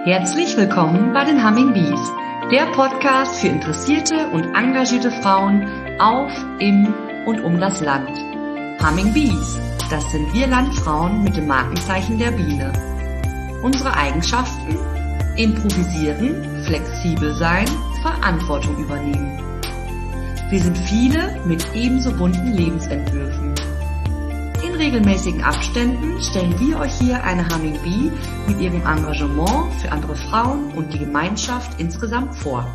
Herzlich willkommen bei den Humming Bees, der Podcast für interessierte und engagierte Frauen auf, im und um das Land. Humming Bees, das sind wir Landfrauen mit dem Markenzeichen der Biene. Unsere Eigenschaften: improvisieren, flexibel sein, Verantwortung übernehmen. Wir sind viele mit ebenso bunten Lebensentwürfen. In regelmäßigen Abständen stellen wir euch hier eine Humming Bee mit ihrem Engagement für andere Frauen und die Gemeinschaft insgesamt vor.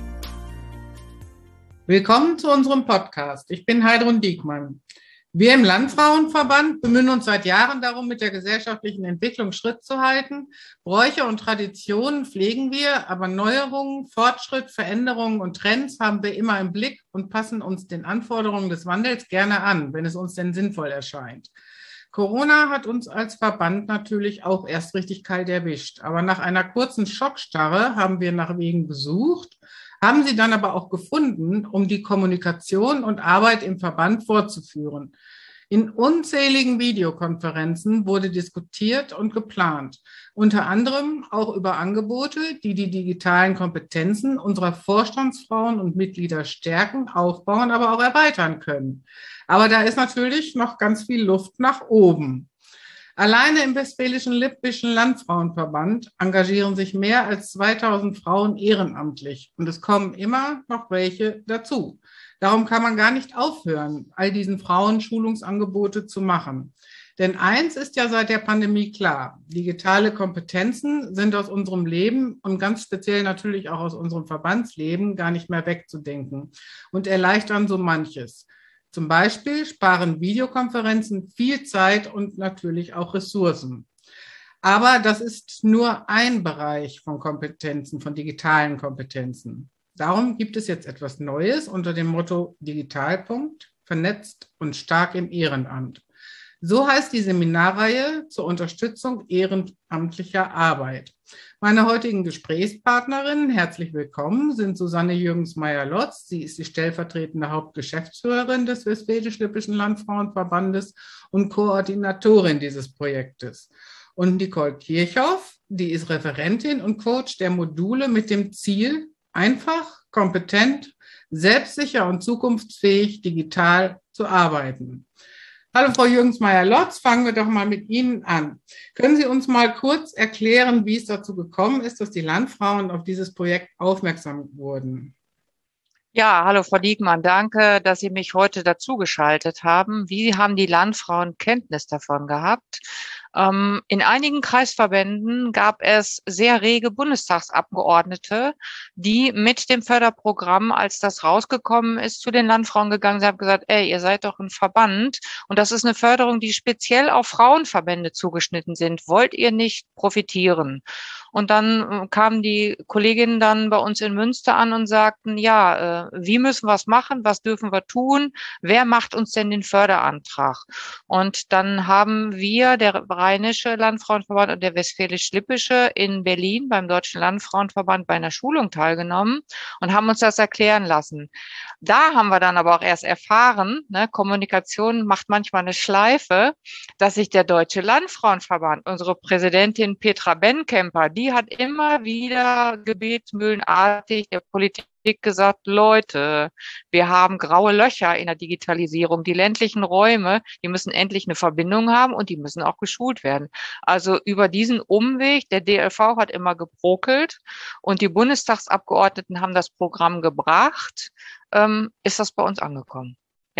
Willkommen zu unserem Podcast. Ich bin Heidrun Diekmann. Wir im Landfrauenverband bemühen uns seit Jahren darum, mit der gesellschaftlichen Entwicklung Schritt zu halten. Bräuche und Traditionen pflegen wir, aber Neuerungen, Fortschritt, Veränderungen und Trends haben wir immer im Blick und passen uns den Anforderungen des Wandels gerne an, wenn es uns denn sinnvoll erscheint. Corona hat uns als Verband natürlich auch erst richtig kalt erwischt, aber nach einer kurzen Schockstarre haben wir nach Wegen gesucht, haben sie dann aber auch gefunden, um die Kommunikation und Arbeit im Verband fortzuführen. In unzähligen Videokonferenzen wurde diskutiert und geplant, unter anderem auch über Angebote, die die digitalen Kompetenzen unserer Vorstandsfrauen und Mitglieder stärken, aufbauen, aber auch erweitern können. Aber da ist natürlich noch ganz viel Luft nach oben. Alleine im Westfälischen-Lippischen Landfrauenverband engagieren sich mehr als 2000 Frauen ehrenamtlich und es kommen immer noch welche dazu. Darum kann man gar nicht aufhören, all diesen Frauen Schulungsangebote zu machen. Denn eins ist ja seit der Pandemie klar: digitale Kompetenzen sind aus unserem Leben und ganz speziell natürlich auch aus unserem Verbandsleben gar nicht mehr wegzudenken und erleichtern so manches. Zum Beispiel sparen Videokonferenzen viel Zeit und natürlich auch Ressourcen. Aber das ist nur ein Bereich von Kompetenzen, von digitalen Kompetenzen. Darum gibt es jetzt etwas Neues unter dem Motto Digitalpunkt, vernetzt und stark im Ehrenamt. So heißt die Seminarreihe zur Unterstützung ehrenamtlicher Arbeit. Meine heutigen Gesprächspartnerinnen, herzlich willkommen, sind Susanne Jürgens-Meyer-Lotz. Sie ist die stellvertretende Hauptgeschäftsführerin des Westfälisch-Lippischen Landfrauenverbandes und Koordinatorin dieses Projektes. Und Nicole Kirchhoff, die ist Referentin und Coach der Module mit dem Ziel, einfach, kompetent, selbstsicher und zukunftsfähig digital zu arbeiten. Hallo Frau Jürgens-Meyer-Lotz, fangen wir doch mal mit Ihnen an. Können Sie uns mal kurz erklären, wie es dazu gekommen ist, dass die Landfrauen auf dieses Projekt aufmerksam wurden? Ja, hallo Frau Diekmann, danke, dass Sie mich heute dazugeschaltet haben. Wie haben die Landfrauen Kenntnis davon gehabt? In einigen Kreisverbänden gab es sehr rege Bundestagsabgeordnete, die mit dem Förderprogramm, als das rausgekommen ist, zu den Landfrauen gegangen sind, haben gesagt, ey, ihr seid doch ein Verband und das ist eine Förderung, die speziell auf Frauenverbände zugeschnitten sind. Wollt ihr nicht profitieren? Und dann kamen die Kolleginnen dann bei uns in Münster an und sagten, ja, wie müssen wir es machen? Was dürfen wir tun? Wer macht uns denn den Förderantrag? Und dann haben wir, der Rheinische Landfrauenverband und der Westfälisch-Lippische in Berlin beim Deutschen Landfrauenverband bei einer Schulung teilgenommen und haben uns das erklären lassen. Da haben wir dann aber auch erst erfahren, Kommunikation macht manchmal eine Schleife, dass sich der Deutsche Landfrauenverband, unsere Präsidentin Petra Bennkemper, die hat immer wieder gebetsmühlenartig der Politik gesagt, Leute, wir haben graue Löcher in der Digitalisierung. Die ländlichen Räume, die müssen endlich eine Verbindung haben und die müssen auch geschult werden. Also über diesen Umweg, der DLV hat immer gebrokelt und die Bundestagsabgeordneten haben das Programm gebracht, ist das bei uns angekommen.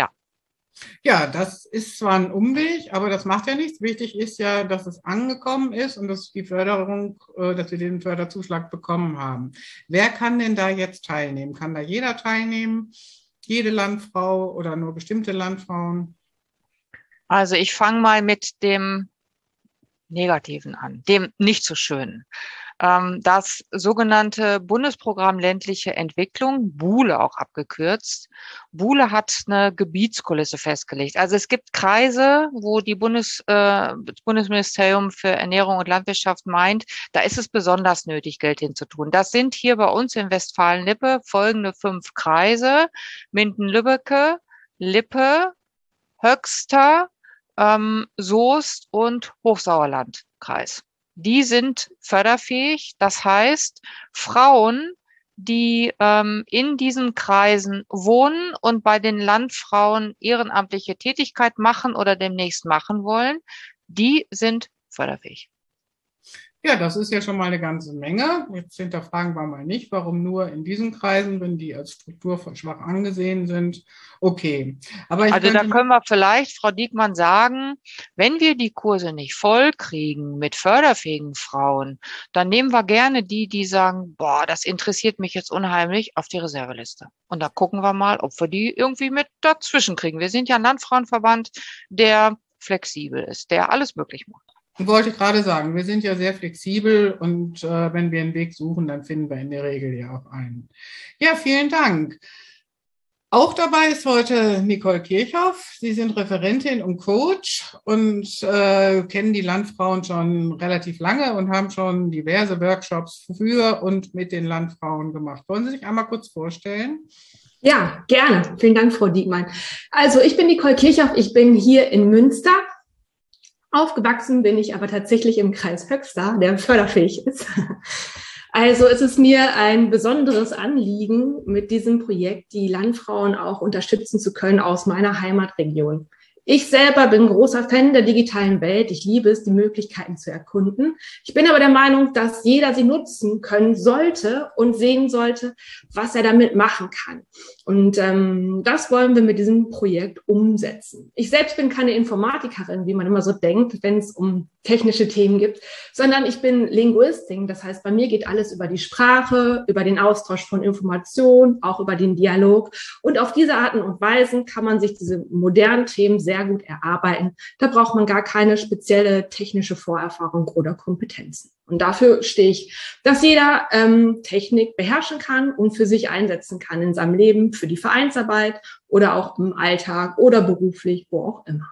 Ja, das ist zwar ein Umweg, aber das macht ja nichts. Wichtig ist ja, dass es angekommen ist und dass die Förderung, dass wir den Förderzuschlag bekommen haben. Wer kann denn da jetzt teilnehmen? Kann da jeder teilnehmen? Jede Landfrau oder nur bestimmte Landfrauen? Also ich fange mal mit dem Negativen an, dem nicht so schönen. Das sogenannte Bundesprogramm ländliche Entwicklung, BULE auch abgekürzt. BULE hat eine Gebietskulisse festgelegt. Also es gibt Kreise, wo das Bundesministerium für Ernährung und Landwirtschaft meint, da ist es besonders nötig, Geld hinzutun. Das sind hier bei uns in Westfalen-Lippe folgende 5 Kreise: Minden-Lübbecke, Lippe, Höxter, Soest und Hochsauerlandkreis. die sind förderfähig. Das heißt, Frauen, die in diesen Kreisen wohnen und bei den Landfrauen ehrenamtliche Tätigkeit machen oder demnächst machen wollen, die sind förderfähig. Ja, das ist ja schon mal eine ganze Menge. Jetzt hinterfragen wir mal nicht, warum nur in diesen Kreisen, wenn die als strukturschwach angesehen sind. Okay. Aber also da können wir vielleicht, Frau Diekmann, sagen, wenn wir die Kurse nicht voll kriegen mit förderfähigen Frauen, dann nehmen wir gerne die sagen, boah, das interessiert mich jetzt unheimlich, auf die Reserveliste. Und da gucken wir mal, ob wir die irgendwie mit dazwischen kriegen. Wir sind ja ein Landfrauenverband, der flexibel ist, der alles möglich macht. Wollte ich gerade sagen, wir sind ja sehr flexibel und wenn wir einen Weg suchen, dann finden wir in der Regel ja auch einen. Ja, vielen Dank. Auch dabei ist heute Nicole Kirchhoff. Sie sind Referentin und Coach und kennen die Landfrauen schon relativ lange und haben schon diverse Workshops für und mit den Landfrauen gemacht. Wollen Sie sich einmal kurz vorstellen? Ja, gerne. Vielen Dank, Frau Diekmann. Also ich bin Nicole Kirchhoff, ich bin hier in Münster. Aufgewachsen bin ich aber tatsächlich im Kreis Höxter, der förderfähig ist. Also es ist mir ein besonderes Anliegen, mit diesem Projekt die Landfrauen auch unterstützen zu können aus meiner Heimatregion. Ich selber bin großer Fan der digitalen Welt. Ich liebe es, die Möglichkeiten zu erkunden. Ich bin aber der Meinung, dass jeder sie nutzen können sollte und sehen sollte, was er damit machen kann. Und das wollen wir mit diesem Projekt umsetzen. Ich selbst bin keine Informatikerin, wie man immer so denkt, wenn es um technische Themen gibt, sondern ich bin Linguistin. Das heißt, bei mir geht alles über die Sprache, über den Austausch von Informationen, auch über den Dialog. Und auf diese Arten und Weisen kann man sich diese modernen Themen sehr gut erarbeiten. Da braucht man gar keine spezielle technische Vorerfahrung oder Kompetenzen. Und dafür stehe ich, dass jeder Technik beherrschen kann und für sich einsetzen kann in seinem Leben, für die Vereinsarbeit oder auch im Alltag oder beruflich, wo auch immer.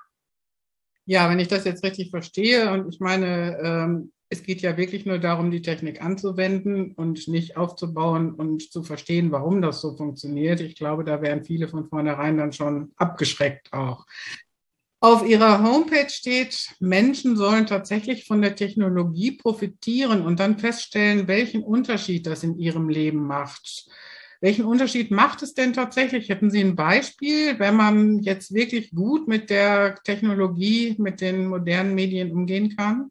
Ja, wenn ich das jetzt richtig verstehe, und ich meine, es geht ja wirklich nur darum, die Technik anzuwenden und nicht aufzubauen und zu verstehen, warum das so funktioniert. Ich glaube, da wären viele von vornherein dann schon abgeschreckt auch. Auf Ihrer Homepage steht, Menschen sollen tatsächlich von der Technologie profitieren und dann feststellen, welchen Unterschied das in ihrem Leben macht. Welchen Unterschied macht es denn tatsächlich? Hätten Sie ein Beispiel, wenn man jetzt wirklich gut mit der Technologie, mit den modernen Medien umgehen kann?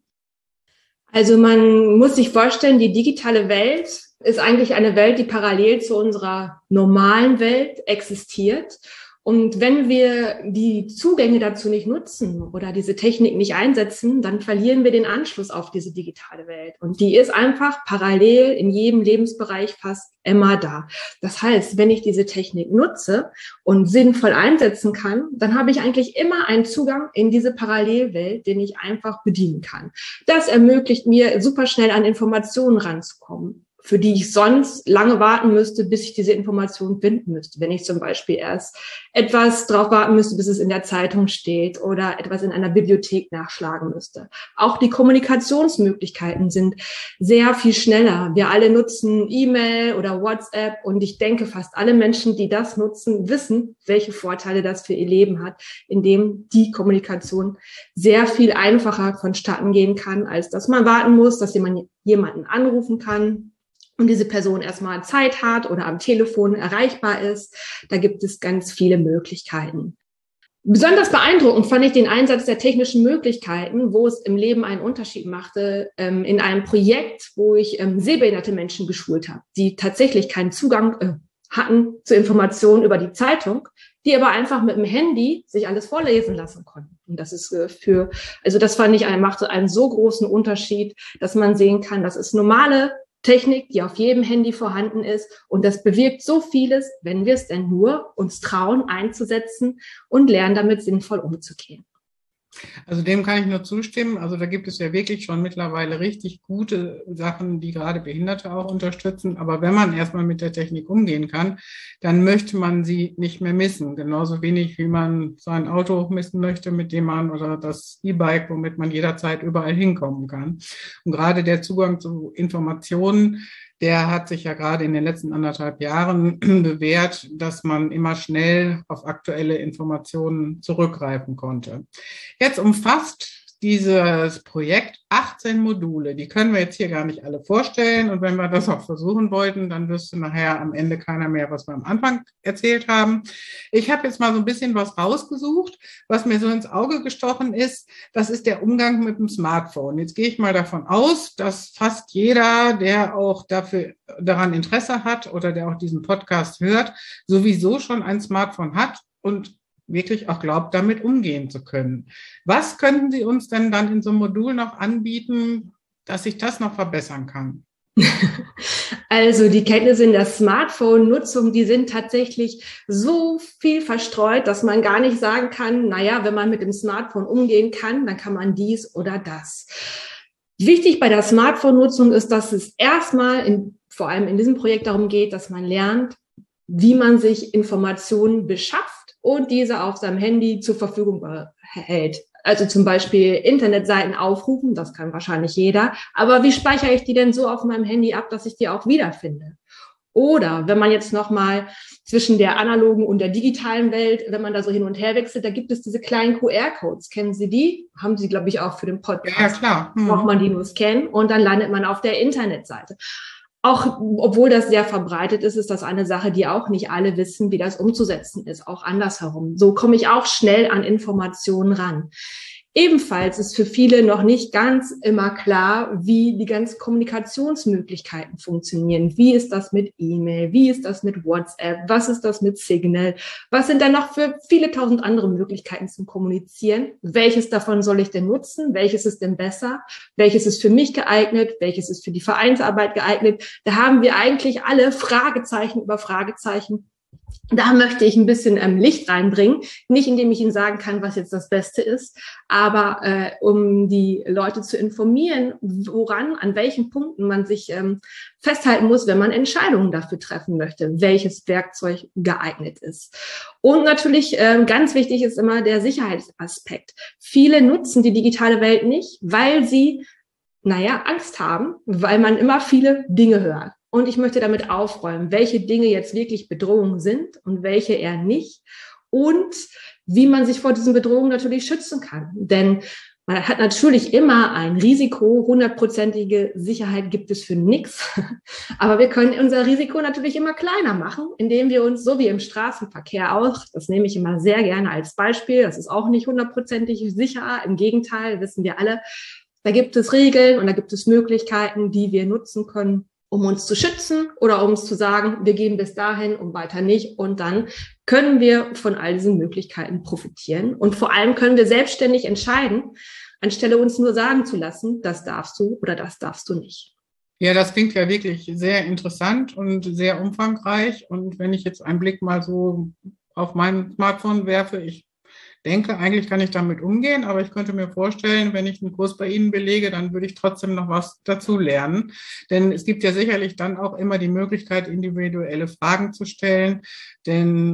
Also man muss sich vorstellen, die digitale Welt ist eigentlich eine Welt, die parallel zu unserer normalen Welt existiert. Und wenn wir die Zugänge dazu nicht nutzen oder diese Technik nicht einsetzen, dann verlieren wir den Anschluss auf diese digitale Welt. Und die ist einfach parallel in jedem Lebensbereich fast immer da. Das heißt, wenn ich diese Technik nutze und sinnvoll einsetzen kann, dann habe ich eigentlich immer einen Zugang in diese Parallelwelt, den ich einfach bedienen kann. Das ermöglicht mir, super schnell an Informationen ranzukommen, für die ich sonst lange warten müsste, bis ich diese Information finden müsste. Wenn ich zum Beispiel erst etwas drauf warten müsste, bis es in der Zeitung steht oder etwas in einer Bibliothek nachschlagen müsste. Auch die Kommunikationsmöglichkeiten sind sehr viel schneller. Wir alle nutzen E-Mail oder WhatsApp und ich denke, fast alle Menschen, die das nutzen, wissen, welche Vorteile das für ihr Leben hat, indem die Kommunikation sehr viel einfacher vonstatten gehen kann, als dass man warten muss, dass jemanden anrufen kann und diese Person erstmal Zeit hat oder am Telefon erreichbar ist. Da gibt es ganz viele Möglichkeiten. Besonders beeindruckend fand ich den Einsatz der technischen Möglichkeiten, wo es im Leben einen Unterschied machte, in einem Projekt, wo ich sehbehinderte Menschen geschult habe, die tatsächlich keinen Zugang hatten zu Informationen über die Zeitung, die aber einfach mit dem Handy sich alles vorlesen lassen konnten. Und das ist das fand ich, machte einen so großen Unterschied, dass man sehen kann, das ist normale Technik, die auf jedem Handy vorhanden ist. Und das bewirkt so vieles, wenn wir es denn nur uns trauen, einzusetzen und lernen, damit sinnvoll umzugehen. Also dem kann ich nur zustimmen. Also da gibt es ja wirklich schon mittlerweile richtig gute Sachen, die gerade Behinderte auch unterstützen. Aber wenn man erstmal mit der Technik umgehen kann, dann möchte man sie nicht mehr missen. Genauso wenig, wie man sein Auto missen möchte, mit dem man, oder das E-Bike, womit man jederzeit überall hinkommen kann. Und gerade der Zugang zu Informationen, der hat sich ja gerade in den letzten 1,5 Jahren bewährt, dass man immer schnell auf aktuelle Informationen zurückgreifen konnte. Jetzt umfasst dieses Projekt 18 Module. Die können wir jetzt hier gar nicht alle vorstellen. Und wenn wir das auch versuchen wollten, dann wüsste nachher am Ende keiner mehr, was wir am Anfang erzählt haben. Ich habe jetzt mal so ein bisschen was rausgesucht, was mir so ins Auge gestochen ist. Das ist der Umgang mit dem Smartphone. Jetzt gehe ich mal davon aus, dass fast jeder, der auch daran Interesse hat oder der auch diesen Podcast hört, sowieso schon ein Smartphone hat und wirklich auch glaubt, damit umgehen zu können. Was könnten Sie uns denn dann in so einem Modul noch anbieten, dass ich das noch verbessern kann? Also die Kenntnisse in der Smartphone-Nutzung, die sind tatsächlich so viel verstreut, dass man gar nicht sagen kann, naja, wenn man mit dem Smartphone umgehen kann, dann kann man dies oder das. Wichtig bei der Smartphone-Nutzung ist, dass es erstmal, vor allem in diesem Projekt, darum geht, dass man lernt, wie man sich Informationen beschafft und diese auf seinem Handy zur Verfügung hält. Also zum Beispiel Internetseiten aufrufen, das kann wahrscheinlich jeder. Aber wie speichere ich die denn so auf meinem Handy ab, dass ich die auch wiederfinde? Oder wenn man jetzt nochmal zwischen der analogen und der digitalen Welt, wenn man da so hin und her wechselt, da gibt es diese kleinen QR-Codes. Kennen Sie die? Haben Sie, glaube ich, auch für den Podcast. Ja, klar. Braucht man die nur scannen und dann landet man auf der Internetseite. Auch obwohl das sehr verbreitet ist, ist das eine Sache, die auch nicht alle wissen, wie das umzusetzen ist, auch andersherum. So komme ich auch schnell an Informationen ran. Ebenfalls ist für viele noch nicht ganz immer klar, wie die ganzen Kommunikationsmöglichkeiten funktionieren. Wie ist das mit E-Mail? Wie ist das mit WhatsApp? Was ist das mit Signal? Was sind dann noch für viele tausend andere Möglichkeiten zum Kommunizieren? Welches davon soll ich denn nutzen? Welches ist denn besser? Welches ist für mich geeignet? Welches ist für die Vereinsarbeit geeignet? Da haben wir eigentlich alle Fragezeichen über Fragezeichen. Da möchte ich ein bisschen Licht reinbringen, nicht indem ich Ihnen sagen kann, was jetzt das Beste ist, aber um die Leute zu informieren, an welchen Punkten man sich festhalten muss, wenn man Entscheidungen dafür treffen möchte, welches Werkzeug geeignet ist. Und natürlich ganz wichtig ist immer der Sicherheitsaspekt. Viele nutzen die digitale Welt nicht, weil sie, Angst haben, weil man immer viele Dinge hört. Und ich möchte damit aufräumen, welche Dinge jetzt wirklich Bedrohungen sind und welche eher nicht. Und wie man sich vor diesen Bedrohungen natürlich schützen kann. Denn man hat natürlich immer ein Risiko. 100%ige Sicherheit gibt es für nichts. Aber wir können unser Risiko natürlich immer kleiner machen, indem wir uns, so wie im Straßenverkehr auch, das nehme ich immer sehr gerne als Beispiel, das ist auch nicht 100%ig sicher. Im Gegenteil, wissen wir alle, da gibt es Regeln und da gibt es Möglichkeiten, die wir nutzen können, um uns zu schützen oder um uns zu sagen, wir gehen bis dahin und weiter nicht. Und dann können wir von all diesen Möglichkeiten profitieren. Und vor allem können wir selbstständig entscheiden, anstelle uns nur sagen zu lassen, das darfst du oder das darfst du nicht. Ja, das klingt ja wirklich sehr interessant und sehr umfangreich. Und wenn ich jetzt einen Blick mal so auf mein Smartphone werfe, ich denke, eigentlich kann ich damit umgehen, aber ich könnte mir vorstellen, wenn ich einen Kurs bei Ihnen belege, dann würde ich trotzdem noch was dazu lernen. Denn es gibt ja sicherlich dann auch immer die Möglichkeit, individuelle Fragen zu stellen. Denn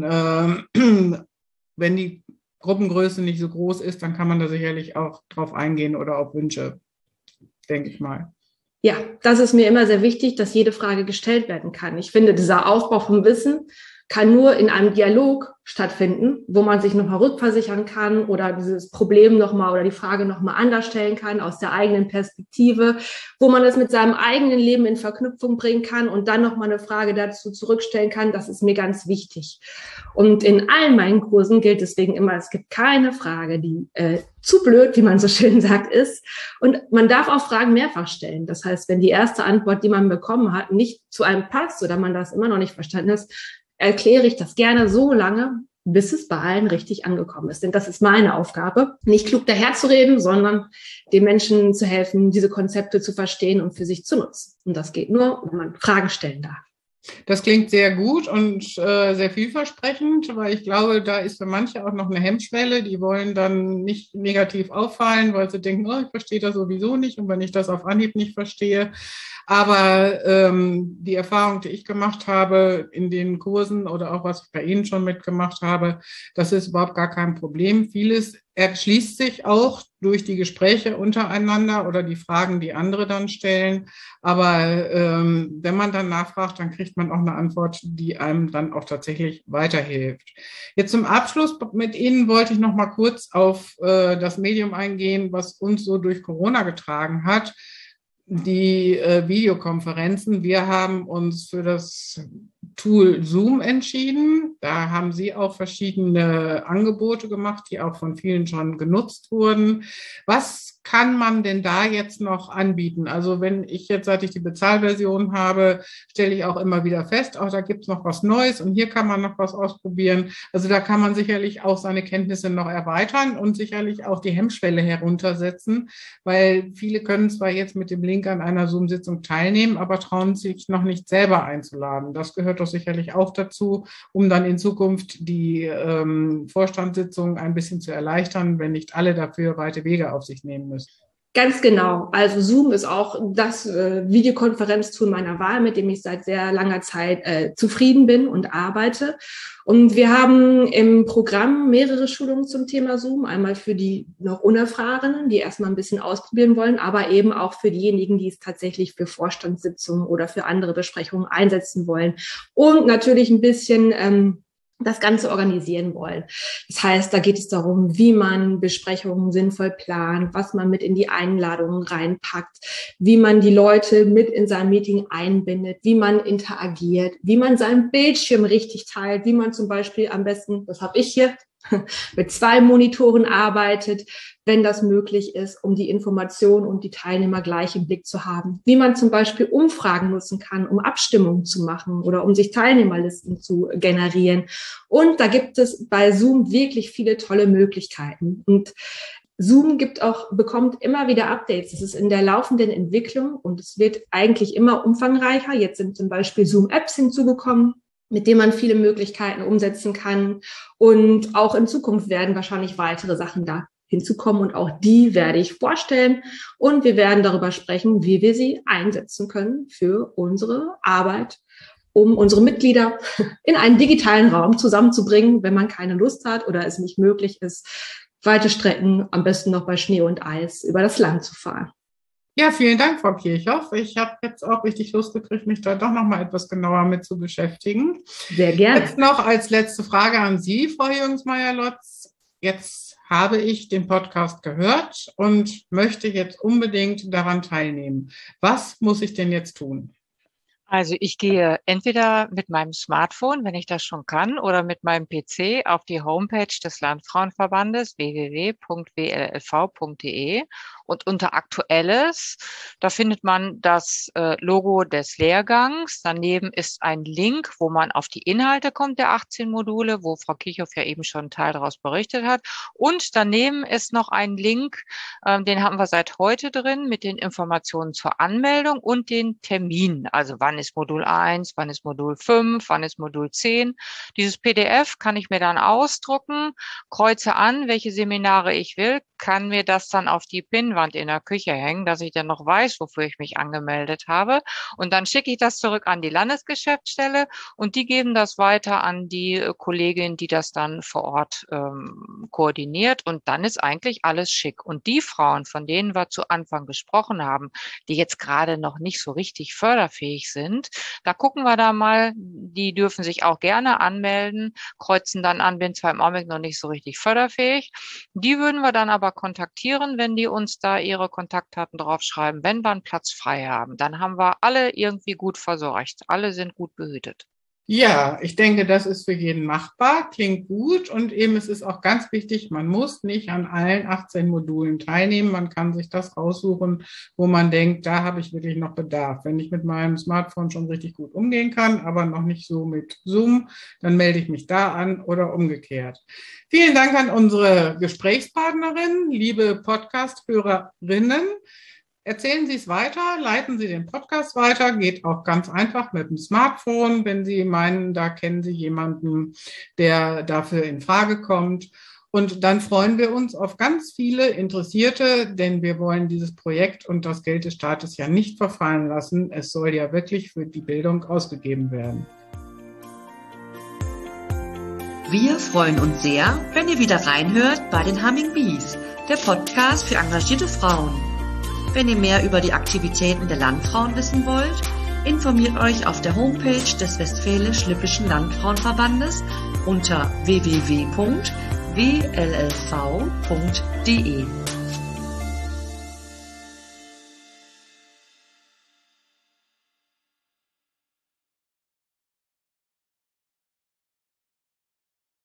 wenn die Gruppengröße nicht so groß ist, dann kann man da sicherlich auch drauf eingehen oder auf Wünsche, denke ich mal. Ja, das ist mir immer sehr wichtig, dass jede Frage gestellt werden kann. Ich finde, dieser Aufbau vom Wissen kann nur in einem Dialog stattfinden, wo man sich nochmal rückversichern kann oder dieses Problem nochmal oder die Frage nochmal anders stellen kann aus der eigenen Perspektive, wo man es mit seinem eigenen Leben in Verknüpfung bringen kann und dann nochmal eine Frage dazu zurückstellen kann. Das ist mir ganz wichtig. Und in allen meinen Kursen gilt deswegen immer, es gibt keine Frage, die zu blöd, wie man so schön sagt, ist. Und man darf auch Fragen mehrfach stellen. Das heißt, wenn die erste Antwort, die man bekommen hat, nicht zu einem passt oder man das immer noch nicht verstanden hat, erkläre ich das gerne so lange, bis es bei allen richtig angekommen ist. Denn das ist meine Aufgabe, nicht klug daherzureden, sondern den Menschen zu helfen, diese Konzepte zu verstehen und für sich zu nutzen. Und das geht nur, wenn man Fragen stellen darf. Das klingt sehr gut und sehr vielversprechend, weil ich glaube, da ist für manche auch noch eine Hemmschwelle. Die wollen dann nicht negativ auffallen, weil sie denken, oh, ich verstehe das sowieso nicht und wenn ich das auf Anhieb nicht verstehe. Aber die Erfahrung, die ich gemacht habe in den Kursen oder auch was ich bei Ihnen schon mitgemacht habe, das ist überhaupt gar kein Problem. Vieles erschließt sich auch durch die Gespräche untereinander oder die Fragen, die andere dann stellen. Aber wenn man dann nachfragt, dann kriegt man auch eine Antwort, die einem dann auch tatsächlich weiterhilft. Jetzt zum Abschluss mit Ihnen wollte ich noch mal kurz auf das Medium eingehen, was uns so durch Corona getragen hat. Die Videokonferenzen. Wir haben uns für das Tool Zoom entschieden. Da haben Sie auch verschiedene Angebote gemacht, die auch von vielen schon genutzt wurden. Was kann man denn da jetzt noch anbieten? Also wenn ich jetzt, seit ich die Bezahlversion habe, stelle ich auch immer wieder fest, auch da gibt es noch was Neues und hier kann man noch was ausprobieren. Also da kann man sicherlich auch seine Kenntnisse noch erweitern und sicherlich auch die Hemmschwelle heruntersetzen, weil viele können zwar jetzt mit dem Link an einer Zoom-Sitzung teilnehmen, aber trauen sich noch nicht selber einzuladen. Das gehört doch sicherlich auch dazu, um dann in Zukunft die Vorstandssitzungen ein bisschen zu erleichtern, wenn nicht alle dafür weite Wege auf sich nehmen müssen. Ganz genau. Also Zoom ist auch das Videokonferenztool meiner Wahl, mit dem ich seit sehr langer Zeit zufrieden bin und arbeite. Und wir haben im Programm mehrere Schulungen zum Thema Zoom. Einmal für die noch Unerfahrenen, die erstmal ein bisschen ausprobieren wollen, aber eben auch für diejenigen, die es tatsächlich für Vorstandssitzungen oder für andere Besprechungen einsetzen wollen. Und natürlich ein bisschen das Ganze organisieren wollen. Das heißt, da geht es darum, wie man Besprechungen sinnvoll plant, was man mit in die Einladungen reinpackt, wie man die Leute mit in sein Meeting einbindet, wie man interagiert, wie man seinen Bildschirm richtig teilt, wie man zum Beispiel am besten, das habe ich hier, mit 2 Monitoren arbeitet, wenn das möglich ist, um die Informationen und die Teilnehmer gleich im Blick zu haben. Wie man zum Beispiel Umfragen nutzen kann, um Abstimmungen zu machen oder um sich Teilnehmerlisten zu generieren. Und da gibt es bei Zoom wirklich viele tolle Möglichkeiten. Und Zoom bekommt immer wieder Updates. Es ist in der laufenden Entwicklung und es wird eigentlich immer umfangreicher. Jetzt sind zum Beispiel Zoom-Apps hinzugekommen, mit denen man viele Möglichkeiten umsetzen kann. Und auch in Zukunft werden wahrscheinlich weitere Sachen da hinzukommen. Und auch die werde ich vorstellen. Und wir werden darüber sprechen, wie wir sie einsetzen können für unsere Arbeit, um unsere Mitglieder in einen digitalen Raum zusammenzubringen, wenn man keine Lust hat oder es nicht möglich ist, weite Strecken, am besten noch bei Schnee und Eis, über das Land zu fahren. Ja, vielen Dank, Frau Kirchhoff. Ich habe jetzt auch richtig Lust gekriegt, mich da doch noch mal etwas genauer mit zu beschäftigen. Sehr gerne. Jetzt noch als letzte Frage an Sie, Frau Jürgens-Meyer-Lotz. Jetzt habe ich den Podcast gehört und möchte jetzt unbedingt daran teilnehmen. Was muss ich denn jetzt tun? Also ich gehe entweder mit meinem Smartphone, wenn ich das schon kann, oder mit meinem PC auf die Homepage des Landfrauenverbandes www.wllv.de und unter Aktuelles, da findet man das Logo des Lehrgangs. Daneben ist ein Link, wo man auf die Inhalte kommt der 18 Module, wo Frau Kirchhoff ja eben schon einen Teil daraus berichtet hat. Und daneben ist noch ein Link, den haben wir seit heute drin, mit den Informationen zur Anmeldung und den Terminen. Also wann ist Modul 1, wann ist Modul 5, wann ist Modul 10. Dieses PDF kann ich mir dann ausdrucken, kreuze an, welche Seminare ich will, kann mir das dann auf die Pinnwand in der Küche hängen, dass ich dann noch weiß, wofür ich mich angemeldet habe. Und dann schicke ich das zurück an die Landesgeschäftsstelle und die geben das weiter an die Kollegin, die das dann vor Ort koordiniert. Und dann ist eigentlich alles schick. Und die Frauen, von denen wir zu Anfang gesprochen haben, die jetzt gerade noch nicht so richtig förderfähig sind, da gucken wir da mal, die dürfen sich auch gerne anmelden, kreuzen dann an, bin zwar im Augenblick noch nicht so richtig förderfähig. Die würden wir dann aber kontaktieren, wenn die uns da ihre Kontaktdaten draufschreiben, wenn wir einen Platz frei haben. Dann haben wir alle irgendwie gut versorgt. Alle sind gut behütet. Ja, ich denke, das ist für jeden machbar, klingt gut und eben es ist auch ganz wichtig, man muss nicht an allen 18 Modulen teilnehmen, man kann sich das raussuchen, wo man denkt, da habe ich wirklich noch Bedarf. Wenn ich mit meinem Smartphone schon richtig gut umgehen kann, aber noch nicht so mit Zoom, dann melde ich mich da an oder umgekehrt. Vielen Dank an unsere Gesprächspartnerin, liebe Podcast-Hörerinnen. Erzählen Sie es weiter, leiten Sie den Podcast weiter, geht auch ganz einfach mit dem Smartphone, wenn Sie meinen, da kennen Sie jemanden, der dafür in Frage kommt. Und dann freuen wir uns auf ganz viele Interessierte, denn wir wollen dieses Projekt und das Geld des Staates ja nicht verfallen lassen. Es soll ja wirklich für die Bildung ausgegeben werden. Wir freuen uns sehr, wenn ihr wieder reinhört bei den Humming Bees, der Podcast für engagierte Frauen. Wenn ihr mehr über die Aktivitäten der Landfrauen wissen wollt, informiert euch auf der Homepage des Westfälisch-Lippischen Landfrauenverbandes unter www.wllv.de.